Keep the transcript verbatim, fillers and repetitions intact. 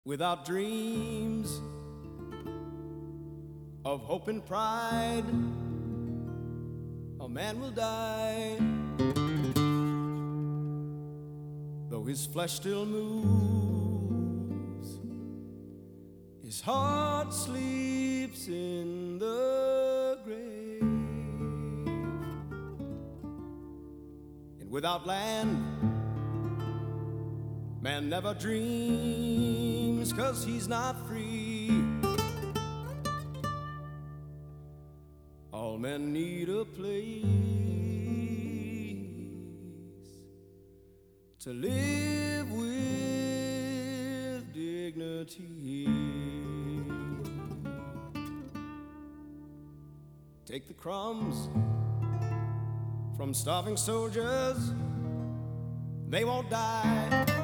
Without dreams of hope and pride, a man will die. Though his flesh still moves, his heart sleeps in the grave. And without land, man never dreams, 'cause he's not free. All men need a place to live with dignity. Take the crumbs from starving soldiers, they won't die.